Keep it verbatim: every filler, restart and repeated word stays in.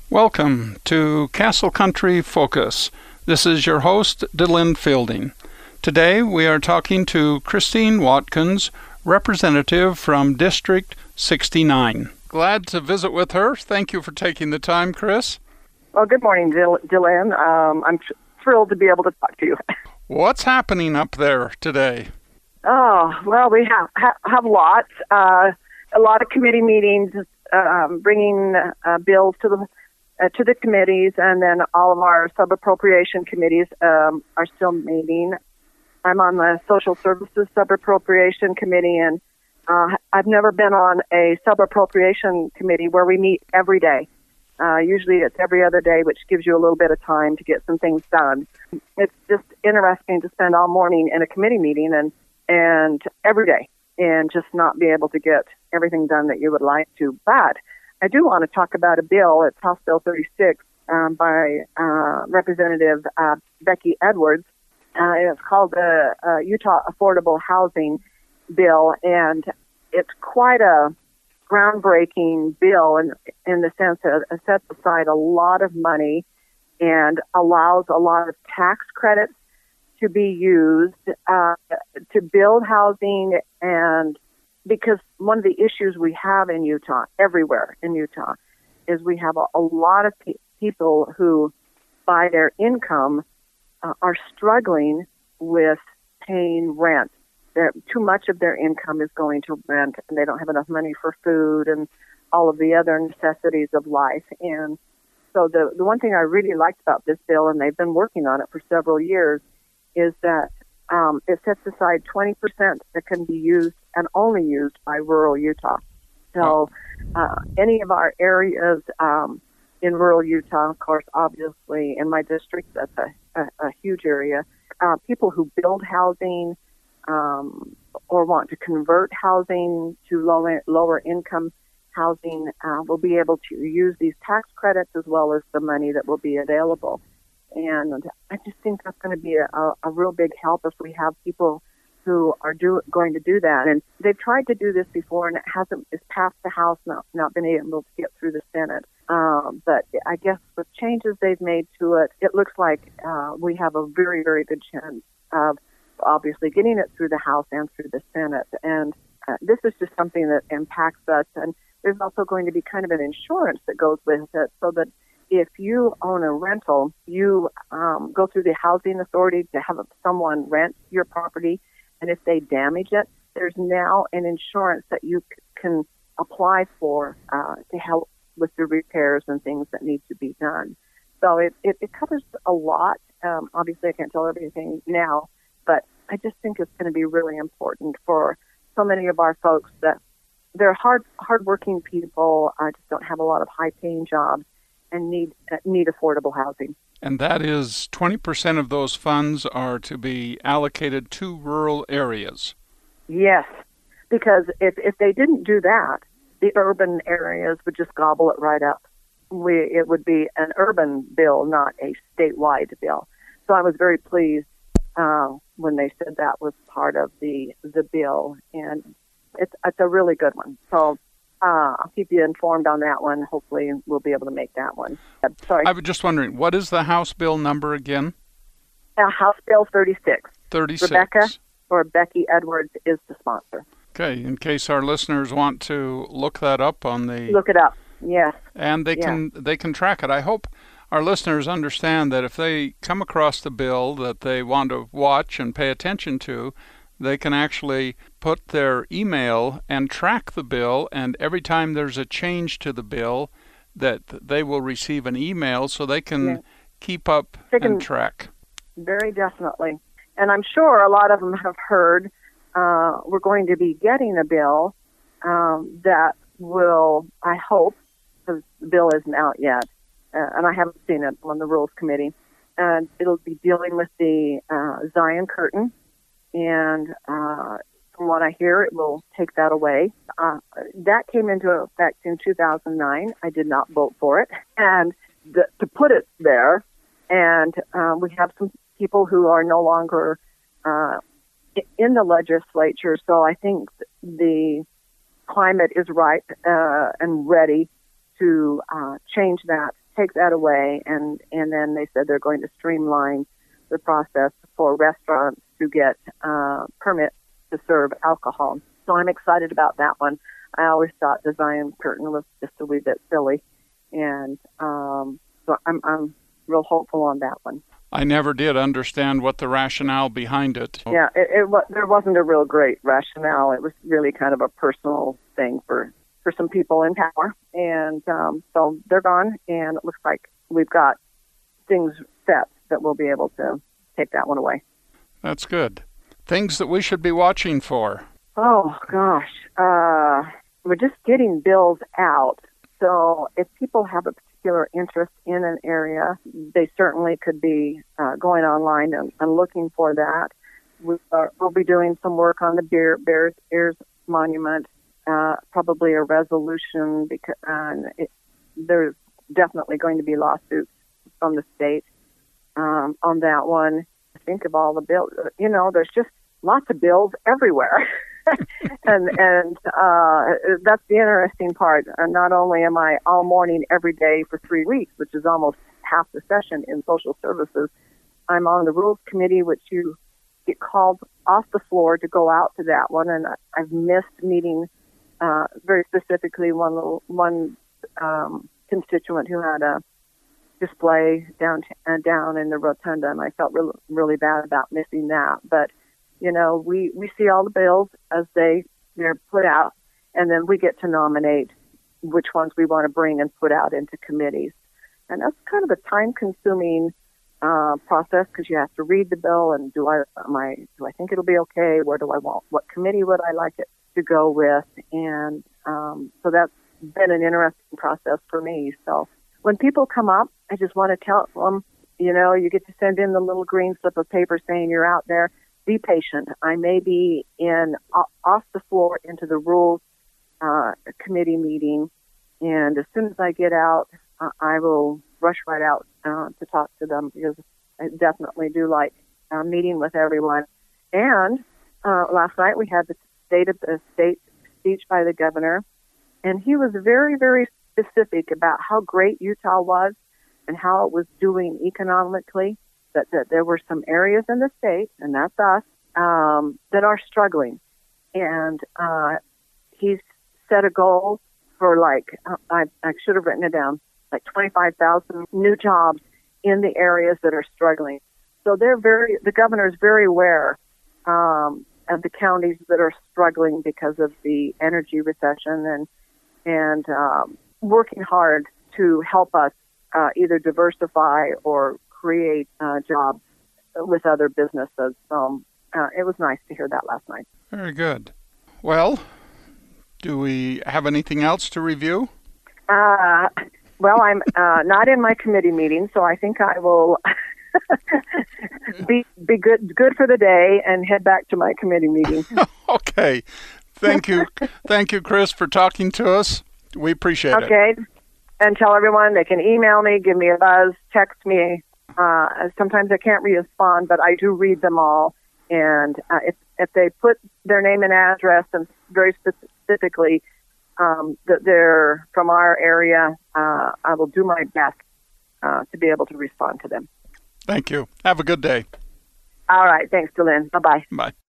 Welcome to Castle Country Focus. This is your host, DeLynn Fielding. Today we are talking to Christine Watkins, representative from District sixty-nine. Glad to visit with her. Thank you for taking the time, Chris. Well, good morning, Dil- DeLynn. Um, I'm tr- thrilled to be able to talk to you. What's happening up there today? Oh, well, we have ha- have lots. Uh, a lot of committee meetings, um, bringing uh, bills to the uh, to the committees, and then all of our sub-appropriation committees um, are still meeting. I'm on the Social Services Sub-Appropriation Committee, and uh, I've never been on a sub-appropriation committee where we meet every day. Uh, usually it's every other day, which gives you a little bit of time to get some things done. It's just interesting to spend all morning in a committee meeting and, and every day and just not be able to get everything done that you would like to. But I do want to talk about a bill. It's House Bill thirty-six um, by uh, Representative uh, Becky Edwards. Uh, it's called the uh, Utah Affordable Housing Bill, and it's quite a groundbreaking bill in, in the sense that it sets aside a lot of money and allows a lot of tax credits to be used uh, to build housing. And because one of the issues we have in Utah, everywhere in Utah, is we have a, a lot of pe- people who, by their income, uh, are struggling with paying rent. They're, too much of their income is going to rent, and they don't have enough money for food and all of the other necessities of life. And so the, the one thing I really liked about this bill, and they've been working on it for several years, is that um, it sets aside twenty percent that can be used and only used by rural Utah. So uh, any of our areas um, in rural Utah, of course, obviously in my district, that's a, a, a huge area. Uh, people who build housing, Um, or want to convert housing to low, lower income housing uh, will be able to use these tax credits as well as the money that will be available. And I just think that's going to be a, a real big help if we have people who are do, going to do that. And they've tried to do this before, and it hasn't. It's passed the House, not not been able to get through the Senate. Um, but I guess with changes they've made to it, it looks like uh, we have a very, very good chance of obviously getting it through the House and through the Senate. And uh, this is just something that impacts us. And there's also going to be kind of an insurance that goes with it, so that if you own a rental, you um, go through the housing authority to have someone rent your property. And if they damage it, there's now an insurance that you c- can apply for uh, to help with the repairs and things that need to be done. So it, it, it covers a lot. Um, obviously, I can't tell everything now, but I just think it's going to be really important for so many of our folks that they're hard, hardworking people, uh, just don't have a lot of high-paying jobs and need uh, need affordable housing. And that is twenty percent of those funds are to be allocated to rural areas. Yes, because if, if they didn't do that, the urban areas would just gobble it right up. We, it would be an urban bill, not a statewide bill. So I was very pleased Uh, when they said that was part of the the bill, and it's it's a really good one. So uh, I'll keep you informed on that one. Hopefully, we'll be able to make that one. Uh, sorry. I was just wondering, what is the House bill number again? Uh, House Bill thirty-six. thirty-six. Rebecca or Becky Edwards is the sponsor. Okay, in case our listeners want to look that up on the look it up. Yes. And they yeah. can they can track it. I hope our listeners understand that if they come across the bill that they want to watch and pay attention to, they can actually put their email and track the bill, and every time there's a change to the bill, that they will receive an email so they can yeah. keep up they can, and track. Very definitely. And I'm sure a lot of them have heard uh, we're going to be getting a bill um, that will, I hope, because the bill isn't out yet, Uh, and I haven't seen it on the Rules Committee. And it'll be dealing with the uh, Zion Curtain. And uh, from what I hear, it will take that away. Uh, that came into effect in two thousand nine. I did not vote for it. And the, to put it there, and uh, we have some people who are no longer uh, in the legislature. So I think the climate is ripe uh, and ready to uh, change that, take that away, and, and then they said they're going to streamline the process for restaurants to get uh, permits to serve alcohol. So I'm excited about that one. I always thought the Zion curtain was just a wee bit silly, and um, so I'm, I'm real hopeful on that one. I never did understand what the rationale behind it. Yeah, it, it was, there wasn't a real great rationale. It was really kind of a personal thing for, for some people in power. And um, so they're gone, and it looks like we've got things set that we'll be able to take that one away. That's good. Things that we should be watching for. Oh, gosh. Uh, we're just getting bills out. So if people have a particular interest in an area, they certainly could be uh, going online and, and looking for that. We are, we'll be doing some work on the Bear, Bears Ears Monument, uh, probably a resolution, because uh, it, there's definitely going to be lawsuits from the state um, on that one. Think of all the bills. You know, there's just lots of bills everywhere. and and uh, that's the interesting part. And not only am I all morning every day for three weeks, which is almost half the session in social services, I'm on the rules committee, which you get called off the floor to go out to that one. And I've missed meeting uh, very specifically one little, one um, constituent who had a display down uh, down in the rotunda, and I felt really really bad about missing that. But you know, we, we see all the bills as they, they're put out, and then we get to nominate which ones we want to bring and put out into committees. And that's kind of a time-consuming uh, process, because you have to read the bill and do I, am I do I think it'll be okay? Where do I want? What committee would I like it to go with? And um, so that's been an interesting process for me. So when people come up, I just want to tell them, you know, you get to send in the little green slip of paper saying you're out there. Be patient. I may be in off the floor into the rules uh, committee meeting, and as soon as I get out, uh, I will rush right out uh, to talk to them, because I definitely do like uh, meeting with everyone. And uh, last night we had the state of the state speech by the governor, and he was very, very specific about how great Utah was and how it was doing economically. That, that there were some areas in the state, and that's us, um, that are struggling. And uh, he's set a goal for, like, uh, I, I should have written it down, like twenty-five thousand new jobs in the areas that are struggling. So they're very, the governor is very aware um, of the counties that are struggling because of the energy recession, and, and um, working hard to help us uh, either diversify or create uh, jobs with other businesses. So uh, it was nice to hear that last night. Very good. Well, do we have anything else to review? Uh, well, I'm uh, not in my committee meeting, so I think I will be be good good for the day and head back to my committee meeting. Okay. Thank you. Thank you, Chris, for talking to us. We appreciate okay. it. Okay. And tell everyone they can email me, give me a buzz, text me. Uh, sometimes I can't respond, but I do read them all. And uh, if if they put their name and address, and very specifically um, that they're from our area, uh, I will do my best uh, to be able to respond to them. Thank you. Have a good day. All right. Thanks, Delyn. Bye-bye. Bye.